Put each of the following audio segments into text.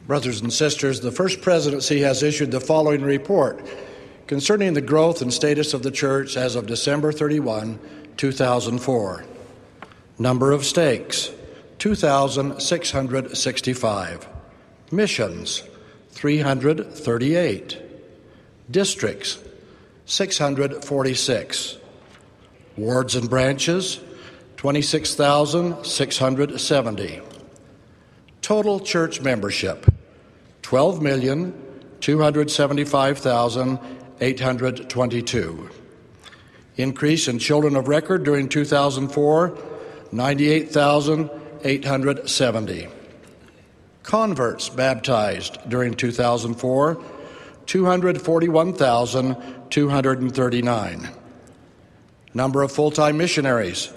Brothers and sisters, the First Presidency has issued the following report concerning the growth and status of the Church as of December 31, 2004. Number of stakes, 2,665. Missions, 338. Districts, 646. Wards and branches, 26,670. Total church membership, 12,275,822. Increase in children of record during 2004, 98,870. Converts baptized during 2004, 241,239. Number of full-time missionaries,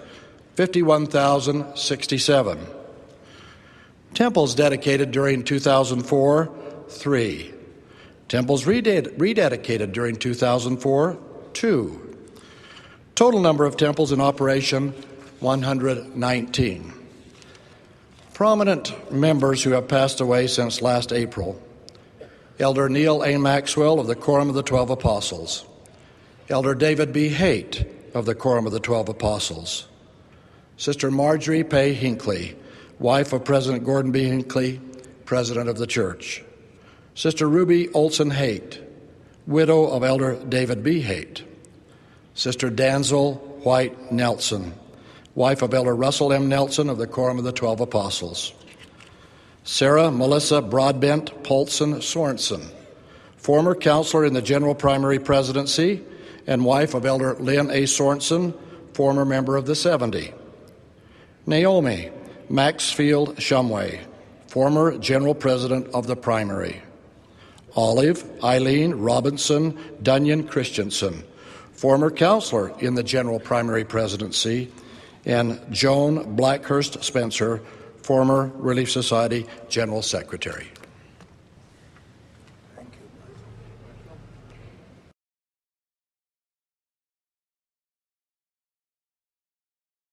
51,067. Temples dedicated during 2004, 3. Temples rededicated during 2004, 2. Total number of temples in operation, 119. Prominent members who have passed away since last April: Elder Neil A. Maxwell of the Quorum of the 12 Apostles, Elder David B. Haight of the Quorum of the 12 Apostles, Sister Marjorie Pay Hinckley, wife of President Gordon B. Hinckley, President of the Church, Sister Ruby Olson Haight, widow of Elder David B. Haight, Sister Danzel White Nelson, wife of Elder Russell M. Nelson of the Quorum of the 12 Apostles, Sarah Melissa Broadbent Paulson Sorensen, former counselor in the General Primary Presidency and wife of Elder Lynn A. Sorensen, former member of the 70. Naomi Maxfield Shumway, former General President of the Primary. Olive Eileen Robinson Dunyan Christensen, former counselor in the General Primary Presidency, and Joan Blackhurst Spencer, former Relief Society General Secretary.